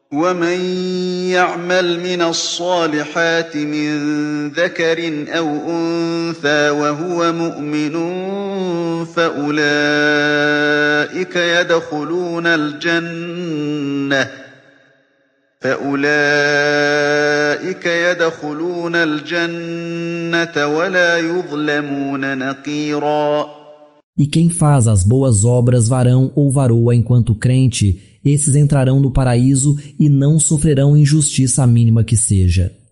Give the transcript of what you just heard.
ومن يعمل من الصالحات من ذكر أو أنثى وهو مؤمن فأولئك يدخلون الجنة ولا يظلمون نقيرا. E quem faz as boas obras, varão ou varoa, enquanto crente, esses entrarão no paraíso e não sofrerão injustiça a mínima que seja.